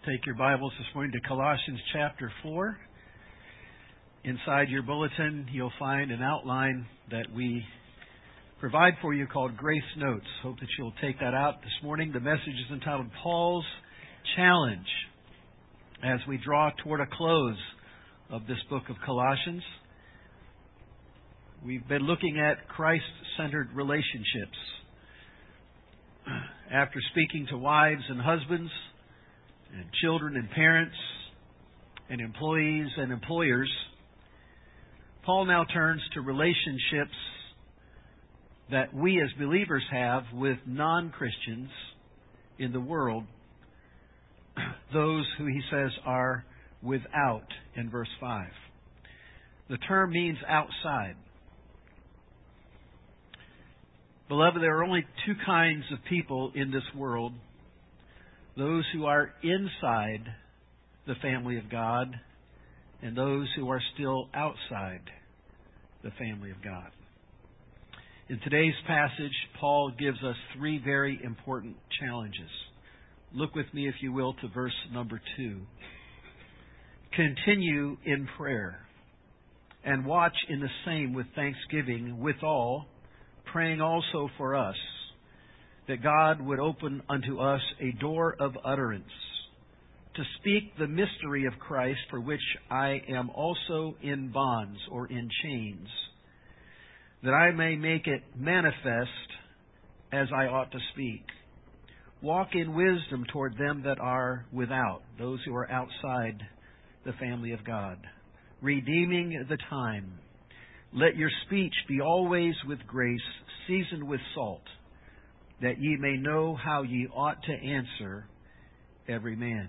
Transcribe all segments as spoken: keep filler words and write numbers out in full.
take your Bibles this morning to Colossians chapter four. Inside your bulletin, you'll find an outline that we provide for you called Grace Notes. Hope that you'll take that out this morning. The message is entitled Paul's Challenge as we draw toward a close of this book of Colossians. We've been looking at Christ-centered relationships. After speaking to wives and husbands and children and parents and employees and employers, Paul now turns to relationships that we as believers have with non-Christians in the world, those who he says are without in verse five. The term means outside. Beloved, there are only two kinds of people in this world: those who are inside the family of God and those who are still outside the family of God. In today's passage, Paul gives us three very important challenges. Look with me, if you will, to verse number two. Continue in prayer, and watch in the same with thanksgiving withal, praying also for us, that God would open unto us a door of utterance, to speak the mystery of Christ, for which I am also in bonds or in chains, that I may make it manifest as I ought to speak. Walk in wisdom toward them that are without, those who are outside the family of God, redeeming the time. Let your speech be always with grace, seasoned with salt, that ye may know how ye ought to answer every man.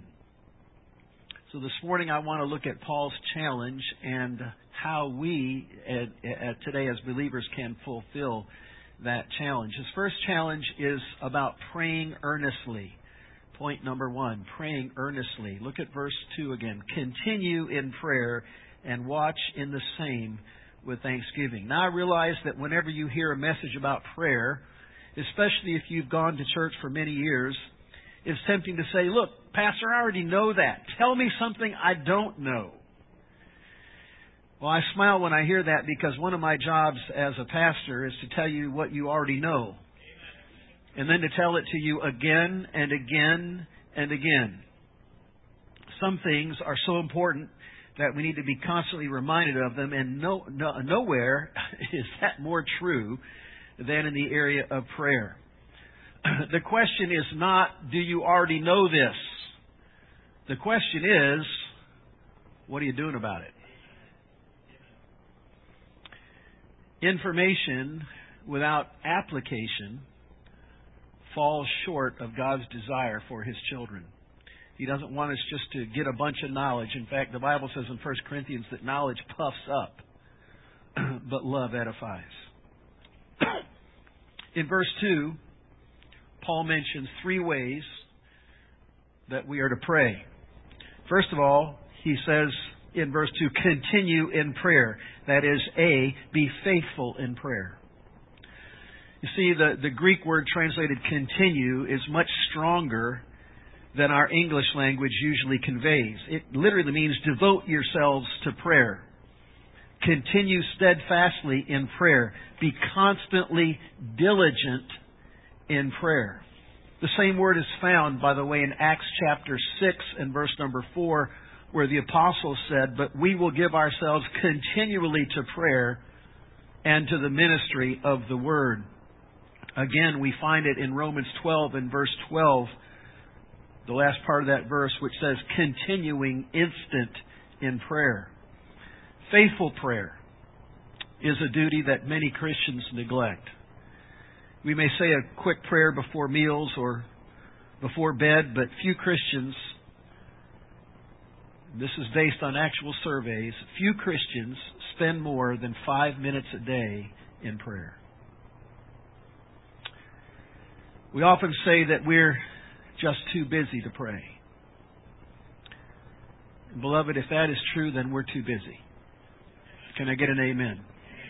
So this morning I want to look at Paul's challenge and how we at, at today as believers can fulfill that challenge. His first challenge is about praying earnestly. Point number one, praying earnestly. Look at verse two again. Continue in prayer and watch in the same with thanksgiving. Now I realize that whenever you hear a message about prayer, especially if you've gone to church for many years, it's tempting to say, look, Pastor, I already know that. Tell me something I don't know. Well, I smile when I hear that, because one of my jobs as a pastor is to tell you what you already know. And then to tell it to you again and again and again. Some things are so important that we need to be constantly reminded of them, and no, no, nowhere is that more true than in the area of prayer. The question is not, do you already know this? The question is, what are you doing about it? Information without application falls short of God's desire for His children. He doesn't want us just to get a bunch of knowledge. In fact, the Bible says in First Corinthians that knowledge puffs up, but love edifies. In verse two, Paul mentions three ways that we are to pray. First of all, he says in verse two, continue in prayer. That is, A, be faithful in prayer. You see, the, the Greek word translated continue is much stronger than our English language usually conveys. It literally means devote yourselves to prayer. Continue steadfastly in prayer. Be constantly diligent in prayer. The same word is found, by the way, in Acts chapter six and verse number four, where the apostles said, but we will give ourselves continually to prayer and to the ministry of the word. Again, we find it in Romans twelve and verse twelve, the last part of that verse, which says, continuing instant in prayer. Faithful prayer is a duty that many Christians neglect. We may say a quick prayer before meals or before bed, but few Christians, this is based on actual surveys, few Christians spend more than five minutes a day in prayer. We often say that we're just too busy to pray. Beloved, if that is true, then we're too busy. Can I get an amen?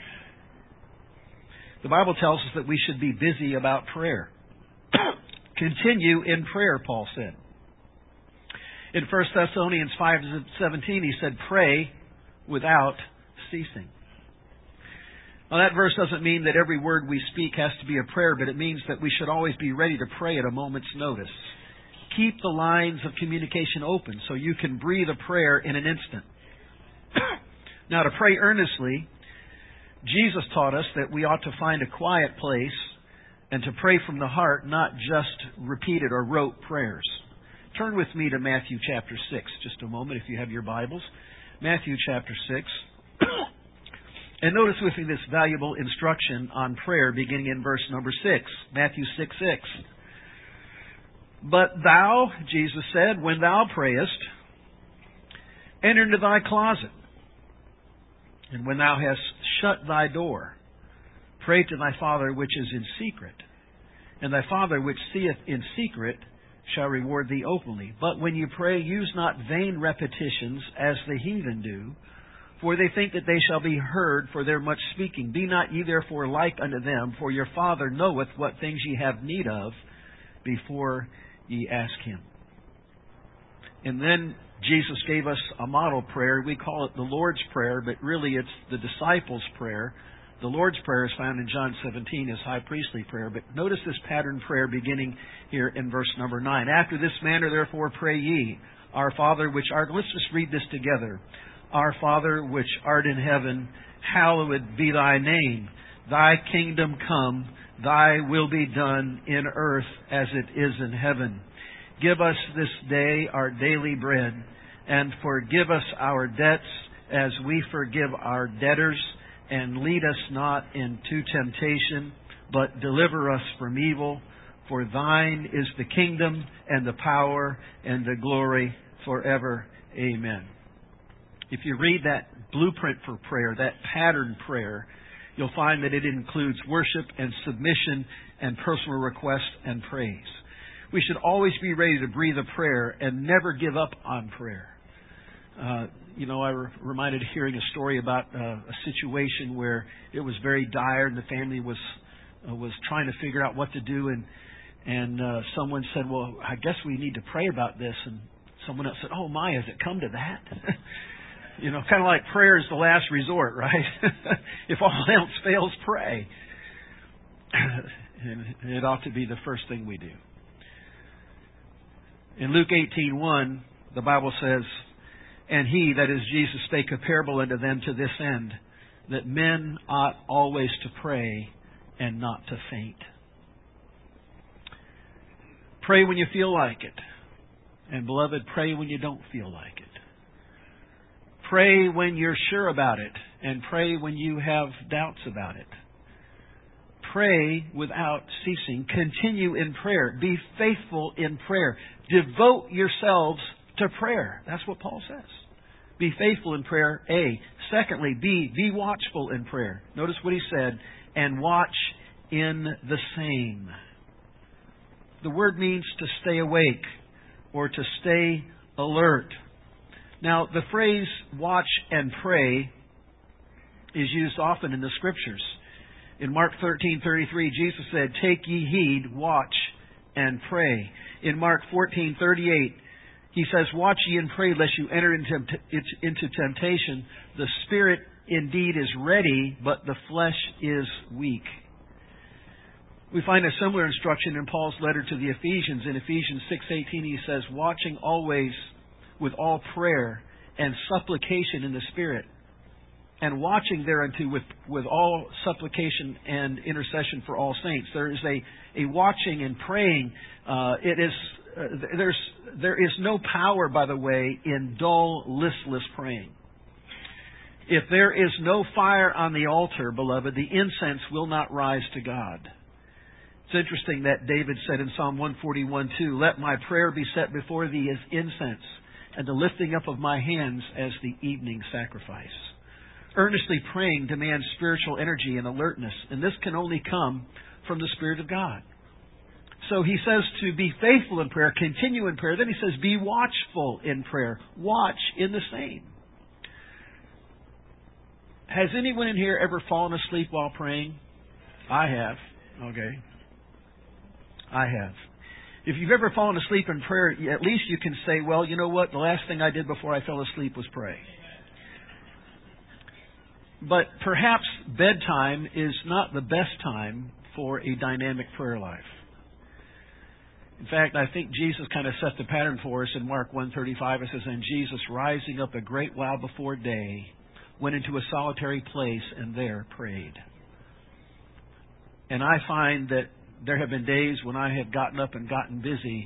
The Bible tells us that we should be busy about prayer. Continue in prayer, Paul said. In First Thessalonians five seventeen, he said, pray without ceasing. Now, that verse doesn't mean that every word we speak has to be a prayer, but it means that we should always be ready to pray at a moment's notice. Keep the lines of communication open so you can breathe a prayer in an instant. Now, to pray earnestly, Jesus taught us that we ought to find a quiet place and to pray from the heart, not just repeated or rote prayers. Turn with me to Matthew chapter six, just a moment, if you have your Bibles. Matthew chapter six. And notice with me this valuable instruction on prayer beginning in verse number six. Matthew six six. But thou, Jesus said, when thou prayest, enter into thy closet. And when thou hast shut thy door, pray to thy Father which is in secret. And thy Father which seeth in secret shall reward thee openly. But when you pray, use not vain repetitions as the heathen do, for they think that they shall be heard for their much speaking. Be not ye therefore like unto them, for your Father knoweth what things ye have need of before ye ask Him. And then Jesus gave us a model prayer. We call it the Lord's Prayer, but really it's the disciples' prayer. The Lord's Prayer is found in John seventeen as high priestly prayer. But notice this pattern prayer beginning here in verse number nine. After this manner, therefore, pray ye, Our Father which art... Let's just read this together. Our Father which art in heaven, hallowed be thy name. Thy kingdom come, thy will be done in earth as it is in heaven. Give us this day our daily bread, and forgive us our debts as we forgive our debtors. And lead us not into temptation, but deliver us from evil. For thine is the kingdom and the power and the glory forever. Amen. If you read that blueprint for prayer, that pattern prayer, you'll find that it includes worship and submission and personal request and praise. We should always be ready to breathe a prayer and never give up on prayer. Uh, you know, I was reminded of hearing a story about uh, a situation where it was very dire and the family was uh, was trying to figure out what to do, and and uh, someone said, "Well, I guess we need to pray about this." And someone else said, "Oh my, has it come to that?" You know, kind of like prayer is the last resort, right? If all else fails, pray. And it ought to be the first thing we do. In Luke eighteen one, the Bible says, And he, that is Jesus, spake a parable unto them to this end, that men ought always to pray and not to faint. Pray when you feel like it. And beloved, pray when you don't feel like it. Pray when you're sure about it, and pray when you have doubts about it. Pray without ceasing. Continue in prayer. Be faithful in prayer. Devote yourselves to prayer. That's what Paul says. Be faithful in prayer, A. Secondly, B. Be watchful in prayer. Notice what he said, and watch in the same. The word means to stay awake or to stay alert. Now, the phrase watch and pray is used often in the Scriptures. In Mark thirteen thirty-three, Jesus said, Take ye heed, watch and pray. In Mark fourteen thirty-eight, he says, Watch ye and pray, lest you enter into, into temptation. The spirit indeed is ready, but the flesh is weak. We find a similar instruction in Paul's letter to the Ephesians. In Ephesians six eighteen, he says, Watching always with all prayer and supplication in the Spirit, and watching thereunto with, with all supplication and intercession for all saints. There is a, a watching and praying. Uh, it is uh, there's there is no power, by the way, in dull, listless praying. If there is no fire on the altar, beloved, the incense will not rise to God. It's interesting that David said in Psalm one forty-one two, Let my prayer be set before thee as incense, and the lifting up of my hands as the evening sacrifice. Earnestly praying demands spiritual energy and alertness, and this can only come from the Spirit of God. So he says to be faithful in prayer, continue in prayer. Then he says be watchful in prayer. Watch in the same. Has anyone in here ever fallen asleep while praying? I have. Okay. I have. If you've ever fallen asleep in prayer, at least you can say, well, you know what? The last thing I did before I fell asleep was pray. But perhaps bedtime is not the best time for a dynamic prayer life. In fact, I think Jesus kind of set the pattern for us in Mark one thirty-five. It says, and Jesus, rising up a great while before day, went into a solitary place and there prayed. And I find that there have been days when I have gotten up and gotten busy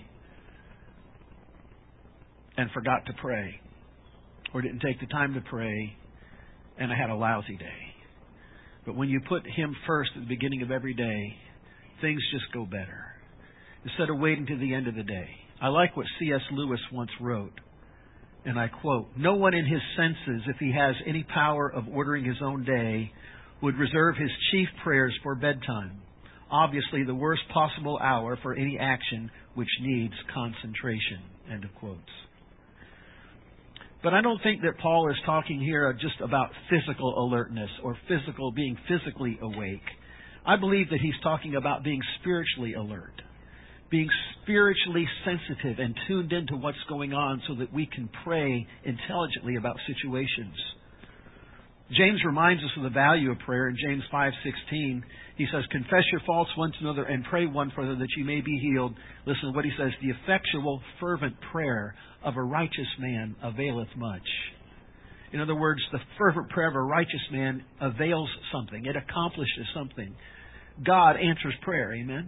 and forgot to pray, or didn't take the time to pray, and I had a lousy day. But when you put Him first at the beginning of every day, things just go better. Instead of waiting to the end of the day. I like what C S Lewis once wrote, and I quote, no one in his senses, if he has any power of ordering his own day, would reserve his chief prayers for bedtime. Obviously the worst possible hour for any action which needs concentration. End of quotes. But I don't think that Paul is talking here just about physical alertness or physical being physically awake. I believe that he's talking about being spiritually alert, being spiritually sensitive and tuned into what's going on so that we can pray intelligently about situations. James reminds us of the value of prayer in James five sixteen. He says, confess your faults one to another and pray one for another that you may be healed. Listen to what he says, the effectual, fervent prayer of a righteous man availeth much. In other words, the fervent prayer of a righteous man avails something. It accomplishes something. God answers prayer. Amen?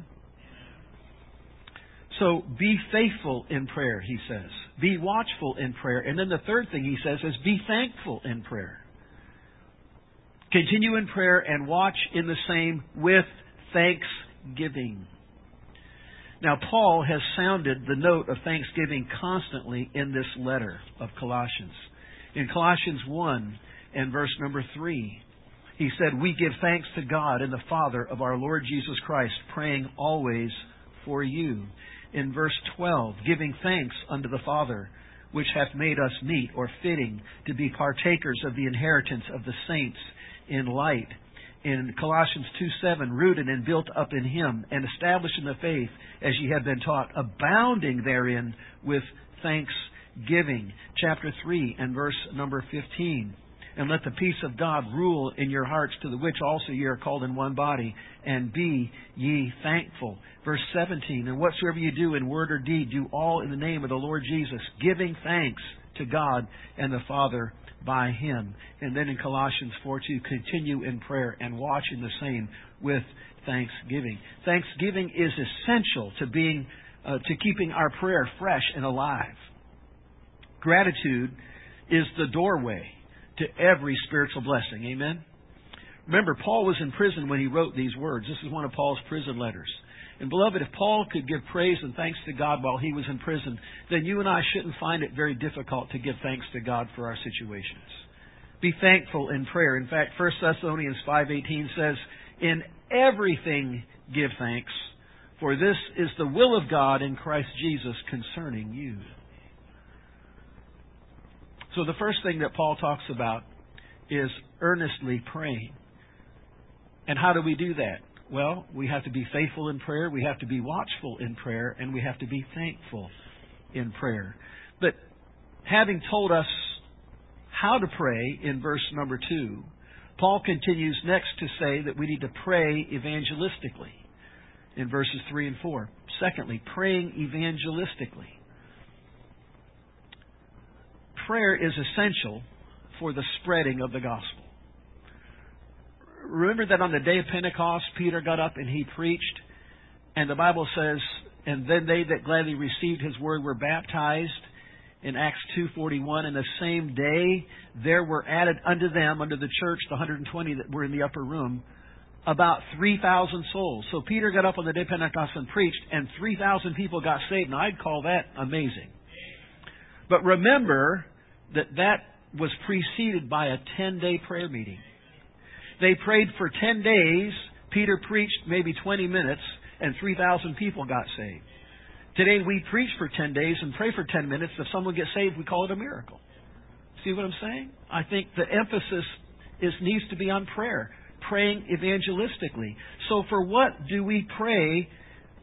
So be faithful in prayer, he says. Be watchful in prayer. And then the third thing he says is be thankful in prayer. Continue in prayer and watch in the same with thanksgiving. Now, Paul has sounded the note of thanksgiving constantly in this letter of Colossians. In Colossians one and verse number three, he said, we give thanks to God and the Father of our Lord Jesus Christ, praying always for you. In verse twelve, giving thanks unto the Father, which hath made us meet or fitting to be partakers of the inheritance of the saints in light. In Colossians two seven, rooted and built up in Him and established in the faith as ye have been taught, abounding therein with thanksgiving. Chapter three and verse number fifteen. And let the peace of God rule in your hearts, to the which also ye are called in one body, and be ye thankful. Verse seventeen, and whatsoever you do in word or deed, do all in the name of the Lord Jesus, giving thanks to God and the Father by Him. And then in Colossians four two, continue in prayer and watch in the same with thanksgiving. Thanksgiving is essential to being, uh, to keeping our prayer fresh and alive. Gratitude is the doorway to every spiritual blessing. Amen? Remember, Paul was in prison when he wrote these words. This is one of Paul's prison letters. And beloved, if Paul could give praise and thanks to God while he was in prison, then you and I shouldn't find it very difficult to give thanks to God for our situations. Be thankful in prayer. In fact, First Thessalonians five eighteen says, in everything give thanks, for this is the will of God in Christ Jesus concerning you. So the first thing that Paul talks about is earnestly praying. And how do we do that? Well, we have to be faithful in prayer, we have to be watchful in prayer, and we have to be thankful in prayer. But having told us how to pray in verse number two, Paul continues next to say that we need to pray evangelistically in verses three and four. Secondly, praying evangelistically. Prayer is essential for the spreading of the gospel. Remember that on the day of Pentecost, Peter got up and he preached, and the Bible says, and then they that gladly received his word were baptized in Acts two forty-one, and the same day there were added unto them, unto the church, the one hundred twenty that were in the upper room, about three thousand souls. So Peter got up on the day of Pentecost and preached, and three thousand people got saved, and I'd call that amazing. But remember that that was preceded by a ten-day prayer meeting. They prayed for ten days. Peter preached maybe twenty minutes, and three thousand people got saved. Today we preach for ten days and pray for ten minutes. If someone gets saved, we call it a miracle. See what I'm saying? I think the emphasis is needs to be on prayer, praying evangelistically. So for what do we pray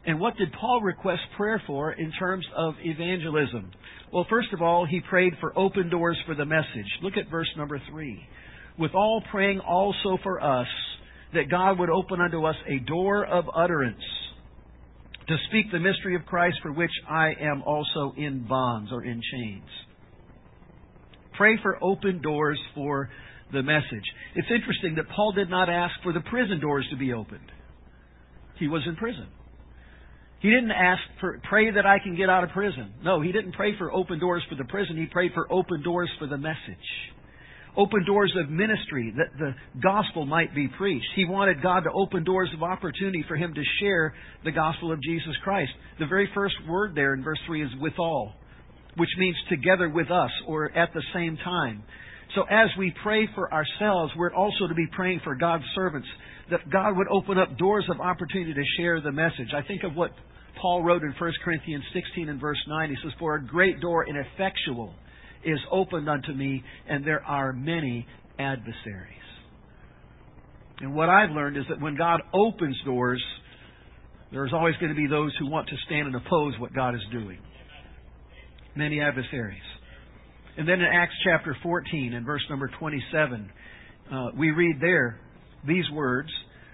And what did Paul request prayer for in terms of evangelism? Well, first of all, he prayed for open doors for the message. Look at verse number three. With all praying also for us, that God would open unto us a door of utterance, to speak the mystery of Christ, for which I am also in bonds or in chains. Pray for open doors for the message. It's interesting that Paul did not ask for the prison doors to be opened. He was in prison. He didn't ask for, pray that I can get out of prison. No, he didn't pray for open doors for the prison. He prayed for open doors for the message. Open doors of ministry, that the gospel might be preached. He wanted God to open doors of opportunity for him to share the gospel of Jesus Christ. The very first word there in verse three is withal, which means together with us or at the same time. So as we pray for ourselves, we're also to be praying for God's servants, that God would open up doors of opportunity to share the message. I think of what Paul wrote in First Corinthians sixteen and verse nine. He says, for a great door and effectual is opened unto me, and there are many adversaries. And what I've learned is that when God opens doors, there's always going to be those who want to stand and oppose what God is doing. Many adversaries. And then in Acts chapter fourteen and verse number twenty-seven, uh, we read there these words,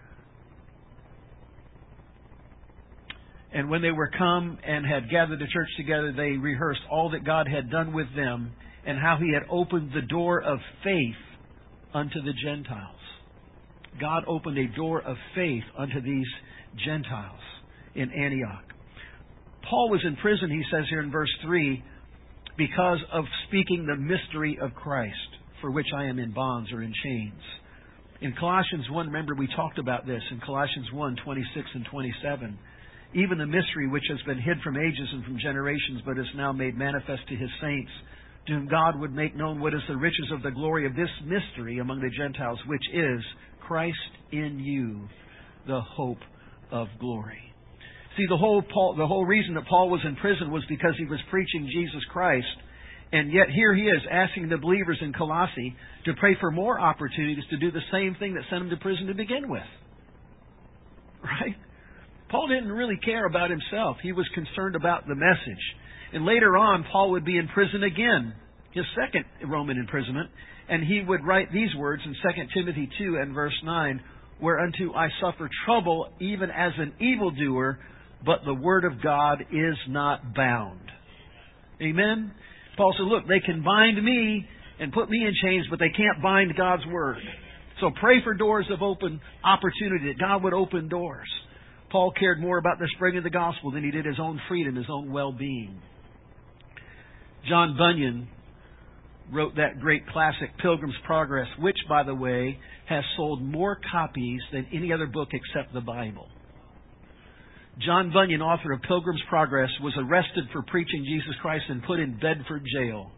and when they were come and had gathered the church together, they rehearsed all that God had done with them and how He had opened the door of faith unto the Gentiles. God opened a door of faith unto these Gentiles in Antioch. Paul was in prison, he says here in verse three, because of speaking the mystery of Christ, for which I am in bonds or in chains. In Colossians one, remember we talked about this, in Colossians one, twenty-six and twenty-seven. Even the mystery which has been hid from ages and from generations, but is now made manifest to His saints, to whom God would make known what is the riches of the glory of this mystery among the Gentiles, which is Christ in you, the hope of glory. See, the whole Paul, the whole reason that Paul was in prison was because he was preaching Jesus Christ. And yet here he is asking the believers in Colossae to pray for more opportunities to do the same thing that sent him to prison to begin with. Right? Paul didn't really care about himself. He was concerned about the message. And later on, Paul would be in prison again, his second Roman imprisonment, and he would write these words in Second Timothy two and verse nine, whereunto I suffer trouble even as an evildoer, but the word of God is not bound. Amen? Paul said, look, they can bind me and put me in chains, but they can't bind God's word. So pray for doors of open opportunity, that God would open doors. Paul cared more about the spreading of the gospel than he did his own freedom, his own well-being. John Bunyan wrote that great classic, Pilgrim's Progress, which, by the way, has sold more copies than any other book except the Bible. John Bunyan, author of Pilgrim's Progress, was arrested for preaching Jesus Christ and put in Bedford jail.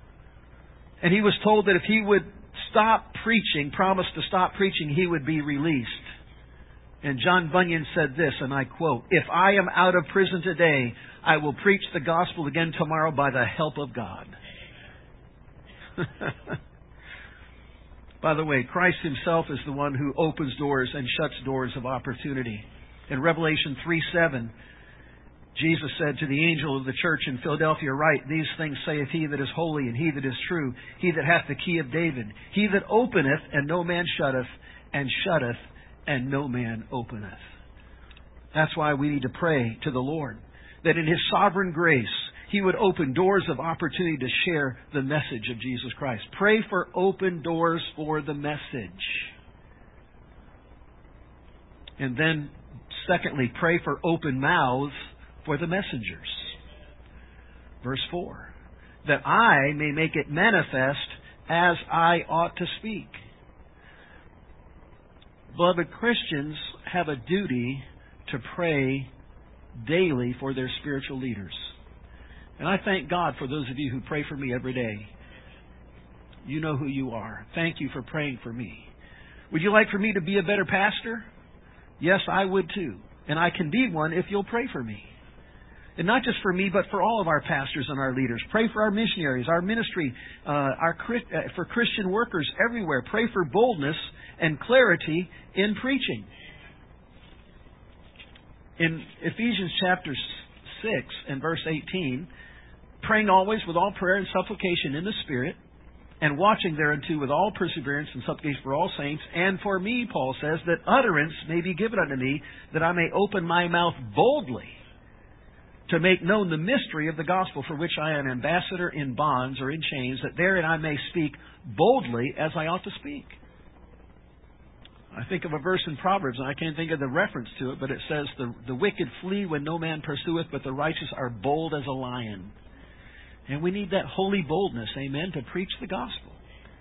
And he was told that if he would stop preaching, promise to stop preaching, he would be released. And John Bunyan said this, and I quote, if I am out of prison today, I will preach the gospel again tomorrow by the help of God. By the way, Christ Himself is the one who opens doors and shuts doors of opportunity. In Revelation three seven, Jesus said to the angel of the church in Philadelphia, write, these things saith He that is holy and He that is true, He that hath the key of David, He that openeth and no man shutteth, and shutteth and no man openeth. That's why we need to pray to the Lord, that in His sovereign grace, He would open doors of opportunity to share the message of Jesus Christ. Pray for open doors for the message. And then, secondly, pray for open mouths for the messengers. Verse four, that I may make it manifest as I ought to speak. Beloved, Christians have a duty to pray daily for their spiritual leaders. And I thank God for those of you who pray for me every day. You know who you are. Thank you for praying for me. Would you like for me to be a better pastor? Yes, I would too. And I can be one if you'll pray for me. And not just for me, but for all of our pastors and our leaders. Pray for our missionaries, our ministry, uh, our uh, for Christian workers everywhere. Pray for boldness and clarity in preaching. In Ephesians chapter six and verse eighteen, praying always with all prayer and supplication in the Spirit, and watching thereunto with all perseverance and supplication for all saints, and for me, Paul says, that utterance may be given unto me, that I may open my mouth boldly to make known the mystery of the gospel, for which I am ambassador in bonds or in chains, that therein I may speak boldly as I ought to speak. I think of a verse in Proverbs, and I can't think of the reference to it, but it says, the, the wicked flee when no man pursueth, but the righteous are bold as a lion. And we need that holy boldness, amen, to preach the gospel.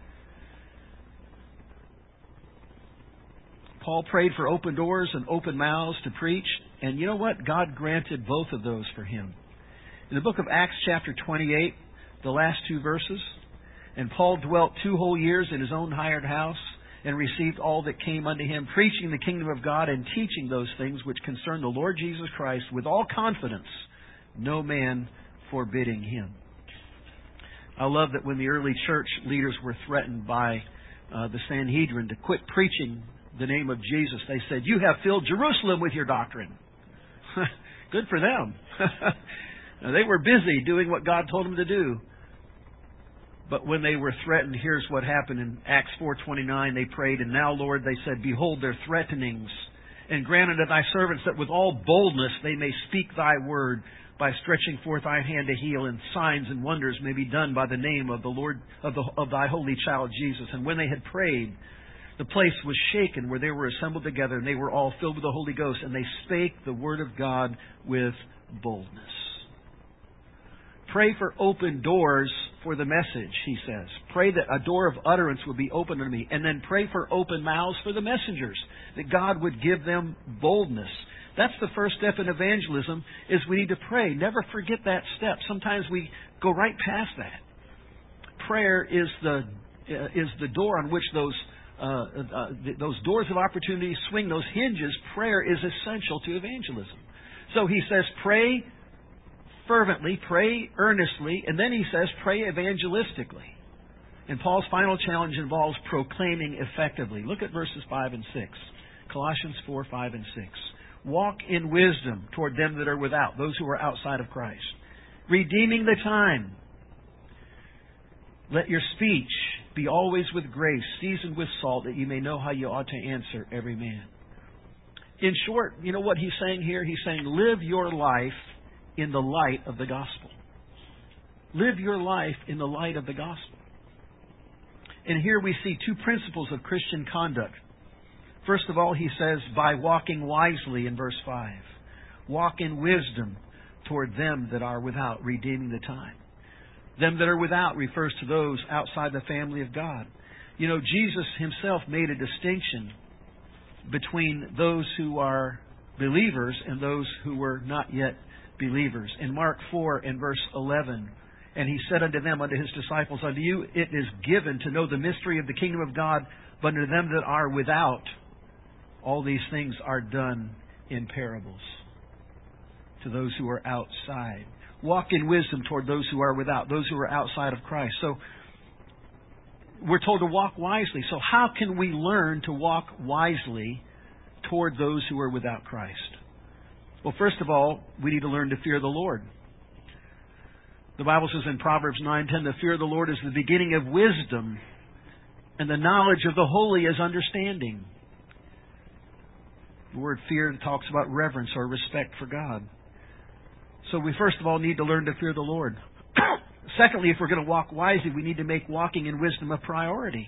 Paul prayed for open doors and open mouths to preach. And you know what? God granted both of those for him. In the book of Acts chapter twenty-eight, the last two verses, and Paul dwelt two whole years in his own hired house, and received all that came unto him, preaching the kingdom of God and teaching those things which concern the Lord Jesus Christ with all confidence, no man forbidding him. I love that when the early church leaders were threatened by uh, the Sanhedrin to quit preaching the name of Jesus, they said, "You have filled Jerusalem with your doctrine." Good for them. Now, they were busy doing what God told them to do. But when they were threatened, here's what happened in Acts four twenty-nine. They prayed, "And now, Lord," they said, "behold their threatenings, and grant unto thy servants that with all boldness they may speak thy word, by stretching forth thy hand to heal, and signs and wonders may be done by the name of the Lord of, the, of thy holy child Jesus." And when they had prayed, the place was shaken where they were assembled together, and they were all filled with the Holy Ghost, and they spake the word of God with boldness. Pray for open doors for the message, he says. Pray that a door of utterance would be opened to me. And then pray for open mouths for the messengers, that God would give them boldness. That's the first step in evangelism, is we need to pray. Never forget that step. Sometimes we go right past that. Prayer is the uh, is the door on which those uh, uh, those doors of opportunity swing, those hinges. Prayer is essential to evangelism. So he says, pray fervently, pray earnestly, and then he says, pray evangelistically. And Paul's final challenge involves proclaiming effectively. Look at verses five and six. Colossians four, five, and six. Walk in wisdom toward them that are without, those who are outside of Christ, redeeming the time. Let your speech be always with grace, seasoned with salt, that you may know how you ought to answer every man. In short, you know what he's saying here? He's saying, live your life in the light of the gospel. Live your life in the light of the gospel. And here we see two principles of Christian conduct. First of all, he says, by walking wisely in verse five. Walk in wisdom toward them that are without, redeeming the time. Them that are without refers to those outside the family of God. You know, Jesus himself made a distinction between those who are believers and those who were not yet believers. In Mark four and verse eleven, and he said unto them, unto his disciples, unto you it is given to know the mystery of the kingdom of God, but unto them that are without, all these things are done in parables. To those who are outside. Walk in wisdom toward those who are without, those who are outside of Christ. So, we're told to walk wisely. So how can we learn to walk wisely toward those who are without Christ? Well, first of all, we need to learn to fear the Lord. The Bible says in Proverbs nine ten, the fear of the Lord is the beginning of wisdom, and the knowledge of the holy is understanding. The word fear talks about reverence or respect for God. So we first of all need to learn to fear the Lord. Secondly, if we're going to walk wisely, we need to make walking in wisdom a priority.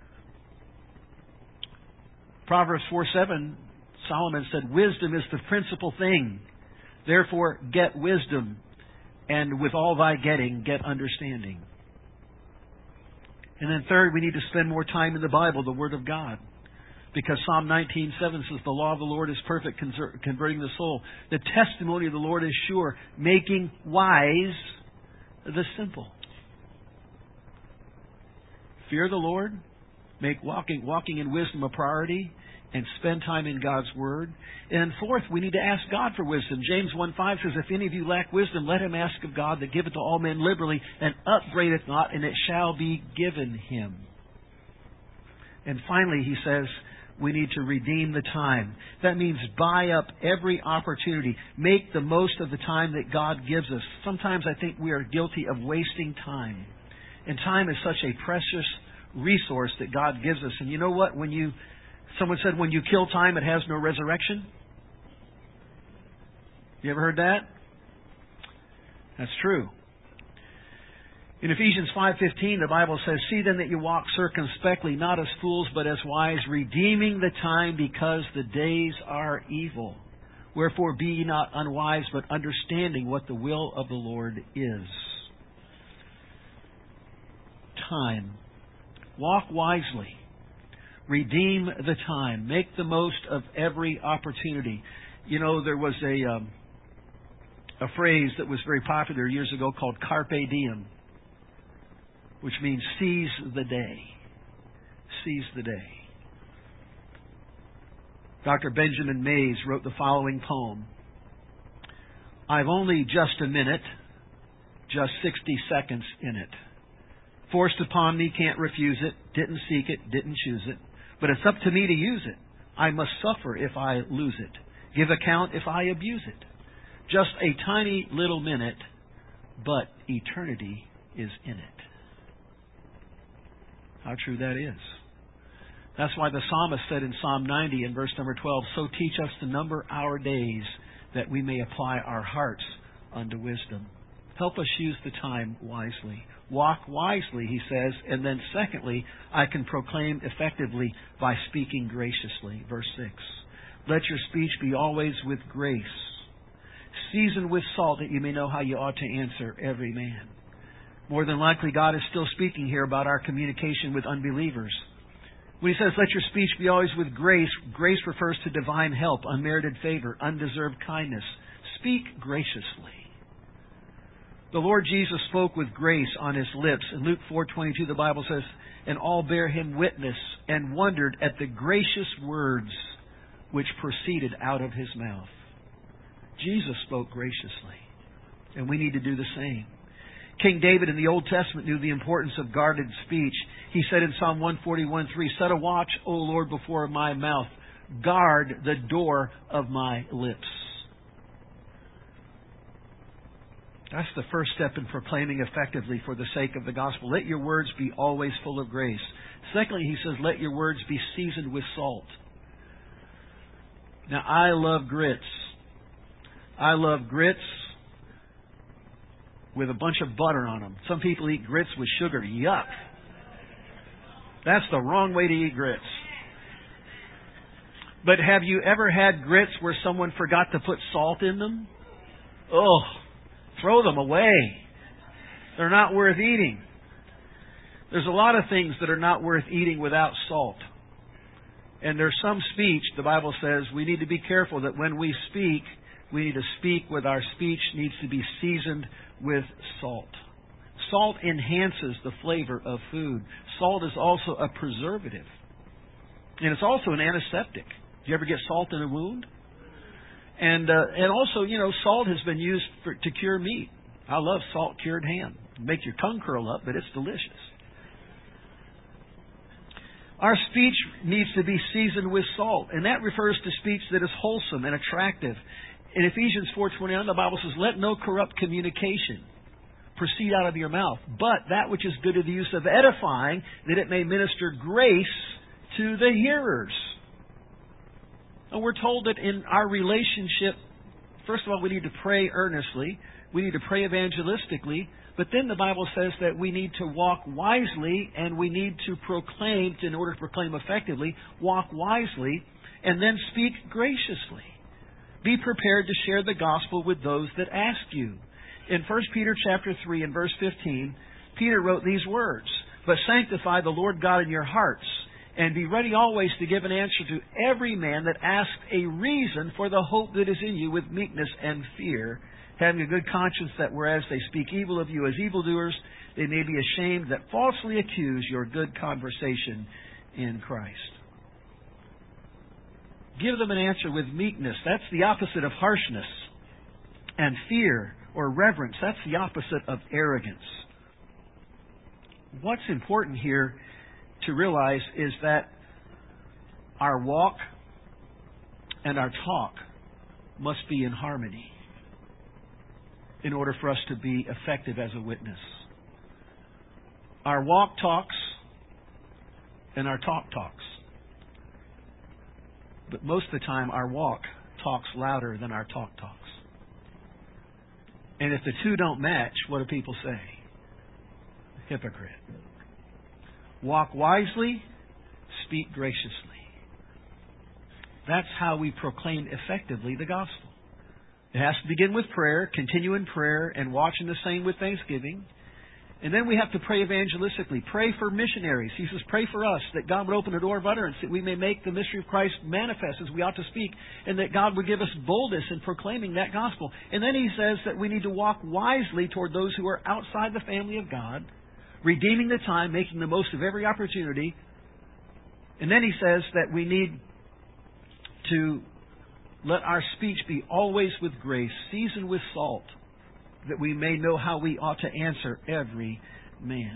Proverbs four seven, Solomon said, wisdom is the principal thing. Therefore, get wisdom, and with all thy getting, get understanding. And then third, we need to spend more time in the Bible, the Word of God. Because Psalm nineteen seven says, the law of the Lord is perfect, converting the soul. The testimony of the Lord is sure, making wise the simple. Fear the Lord, make walking, walking in wisdom a priority, and spend time in God's Word. And fourth, we need to ask God for wisdom. James one five says, if any of you lack wisdom, let him ask of God that giveth to all men liberally, and upbraideth not, and it shall be given him. And finally, he says, we need to redeem the time. That means buy up every opportunity. Make the most of the time that God gives us. Sometimes I think we are guilty of wasting time. And time is such a precious resource that God gives us. And you know what? When you, someone said, when you kill time, it has no resurrection. You ever heard that? That's true. In Ephesians five fifteen, the Bible says, "See then that you walk circumspectly, not as fools, but as wise, redeeming the time, because the days are evil. Wherefore be ye not unwise, but understanding what the will of the Lord is." Time. Walk wisely. Redeem the time. Make the most of every opportunity. You know, there was a um, a phrase that was very popular years ago called carpe diem, which means seize the day. Seize the day. Doctor Benjamin Mays wrote the following poem. "I've only just a minute, just sixty seconds in it. Forced upon me, can't refuse it, didn't seek it, didn't choose it. But it's up to me to use it. I must suffer if I lose it. Give account if I abuse it. Just a tiny little minute, but eternity is in it." How true that is. That's why the psalmist said in Psalm ninety in verse number twelve, "So teach us to number our days, that we may apply our hearts unto wisdom." Help us use the time wisely. Walk wisely, he says, and then secondly, I can proclaim effectively by speaking graciously. Verse six, "Let your speech be always with grace, seasoned with salt, that you may know how you ought to answer every man." More than likely, God is still speaking here about our communication with unbelievers. When he says, "Let your speech be always with grace," grace refers to divine help, unmerited favor, undeserved kindness. Speak graciously. The Lord Jesus spoke with grace on His lips. In Luke four twenty-two, the Bible says, "And all bear Him witness, and wondered at the gracious words which proceeded out of His mouth." Jesus spoke graciously, and we need to do the same. King David in the Old Testament knew the importance of guarded speech. He said in Psalm one forty-one three, "Set a watch, O Lord, before my mouth. Guard the door of my lips." That's the first step in proclaiming effectively for the sake of the gospel. Let your words be always full of grace. Secondly, he says, let your words be seasoned with salt. Now, I love grits. I love grits with a bunch of butter on them. Some people eat grits with sugar. Yuck. That's the wrong way to eat grits. But have you ever had grits where someone forgot to put salt in them? Oh, throw them away. They're not worth eating. There's a lot of things that are not worth eating without salt. And there's some speech, the Bible says, we need to be careful that when we speak, we need to speak with our speech needs to be seasoned with salt. Salt enhances the flavor of food. Salt is also a preservative. And it's also an antiseptic. Do you ever get salt in a wound? And uh, and also, you know, salt has been used for, to cure meat. I love salt-cured ham. Make your tongue curl up, but it's delicious. Our speech needs to be seasoned with salt, and that refers to speech that is wholesome and attractive. In Ephesians four twenty-nine, the Bible says, "Let no corrupt communication proceed out of your mouth, but that which is good to the use of edifying, that it may minister grace to the hearers." And we're told that in our relationship, first of all, we need to pray earnestly. We need to pray evangelistically. But then the Bible says that we need to walk wisely, and we need to proclaim, in order to proclaim effectively, walk wisely, and then speak graciously. Be prepared to share the gospel with those that ask you. In First Peter chapter three and verse fifteen, Peter wrote these words, "But sanctify the Lord God in your hearts, and be ready always to give an answer to every man that asks a reason for the hope that is in you with meekness and fear, having a good conscience, that whereas they speak evil of you as evildoers, they may be ashamed that falsely accuse your good conversation in Christ." Give them an answer with meekness. That's the opposite of harshness. And fear or reverence, that's the opposite of arrogance. What's important here to realize is that Our walk and our talk must be in harmony in order for us to be effective as a witness. Our walk talks and our talk talks. But most of the time, our walk talks louder than our talk talks. And if the two don't match, what do people say? Hypocrite. Walk wisely, speak graciously. That's how we proclaim effectively the gospel. It has to begin with prayer, continue in prayer, and watch in the same with thanksgiving. And then we have to pray evangelistically. Pray for missionaries. He says, pray for us, that God would open a door of utterance, that we may make the mystery of Christ manifest as we ought to speak, and that God would give us boldness in proclaiming that gospel. And then he says that we need to walk wisely toward those who are outside the family of God, redeeming the time, making the most of every opportunity. And then he says that we need to let our speech be always with grace, seasoned with salt, that we may know how we ought to answer every man.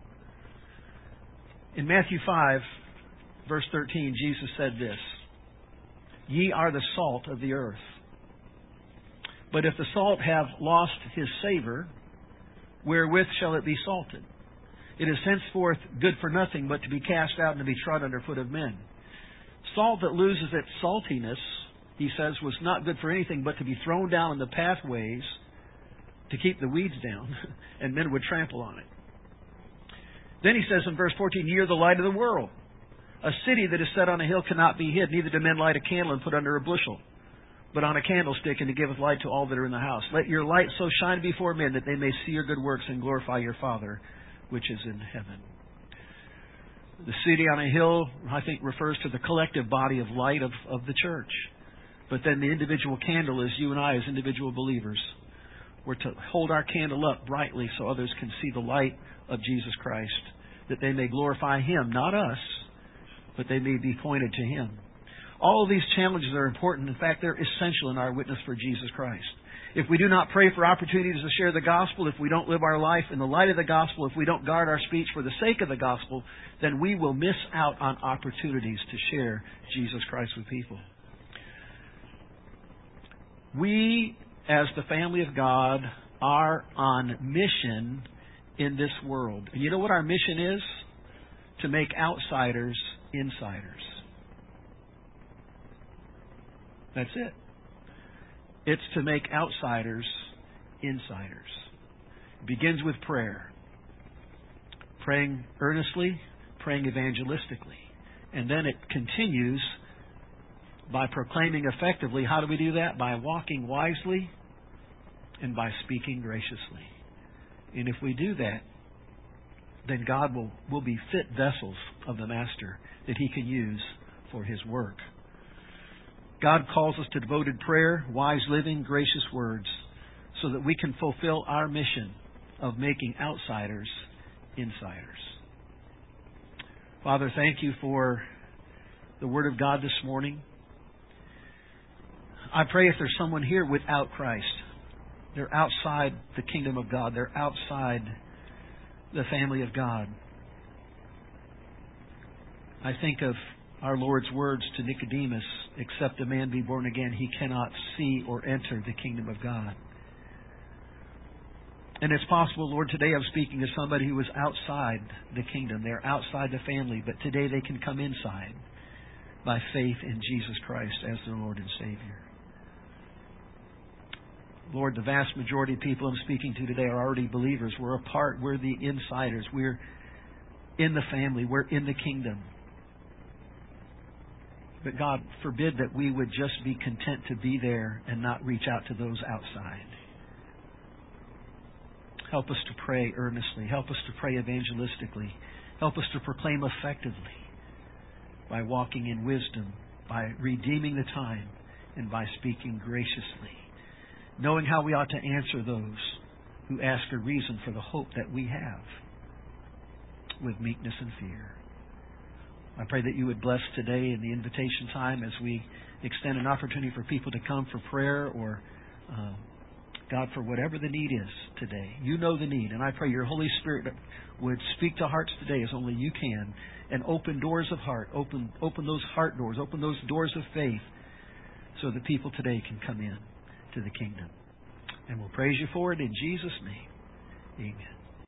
In Matthew five, verse thirteen, Jesus said this, Ye are the salt of the earth. But if the salt have lost his savor, wherewith shall it be salted? It is henceforth good for nothing but to be cast out and to be trodden under foot of men. Salt that loses its saltiness, he says, was not good for anything but to be thrown down in the pathways to keep the weeds down, and men would trample on it. Then he says in verse fourteen, Ye are the light of the world. A city that is set on a hill cannot be hid, neither do men light a candle and put under a bushel, but on a candlestick, and to giveth light to all that are in the house. Let your light so shine before men that they may see your good works and glorify your Father which is in heaven. The city on a hill, I think, refers to the collective body of light of, of the church. But then the individual candle is you and I as individual believers. We're to hold our candle up brightly so others can see the light of Jesus Christ, that they may glorify Him, not us, but they may be pointed to Him. All of these challenges are important. In fact, they're essential in our witness for Jesus Christ. If we do not pray for opportunities to share the gospel, if we don't live our life in the light of the gospel, if we don't guard our speech for the sake of the gospel, then we will miss out on opportunities to share Jesus Christ with people. We, as the family of God, are on mission in this world. And you know what our mission is? To make outsiders insiders. That's it. It's to make outsiders insiders. It begins with prayer. Praying earnestly, praying evangelistically. And then it continues by proclaiming effectively. How do we do that? By walking wisely and by speaking graciously. And if we do that, then God will, will be fit vessels of the Master that He can use for His work. God calls us to devoted prayer, wise living, gracious words, so that we can fulfill our mission of making outsiders insiders. Father, thank You for the Word of God this morning. I pray if there's someone here without Christ, they're outside the kingdom of God, they're outside the family of God. I think of our Lord's words to Nicodemus, except a man be born again, he cannot see or enter the kingdom of God. And it's possible, Lord, today I'm speaking to somebody who is outside the kingdom. They're outside the family, but today they can come inside by faith in Jesus Christ as their Lord and Savior. Lord, the vast majority of people I'm speaking to today are already believers. We're a part, we're the insiders. We're in the family. We're in the kingdom. But God forbid that we would just be content to be there and not reach out to those outside. Help us to pray earnestly. Help us to pray evangelistically. Help us to proclaim effectively by walking in wisdom, by redeeming the time, and by speaking graciously, knowing how we ought to answer those who ask a reason for the hope that we have with meekness and fear. I pray that You would bless today in the invitation time as we extend an opportunity for people to come for prayer or uh, God, for whatever the need is today. You know the need. And I pray your Holy Spirit would speak to hearts today as only you can and open doors of heart. Open, open those heart doors. Open those doors of faith so that people today can come in to the kingdom. And we'll praise you for it in Jesus' name. Amen.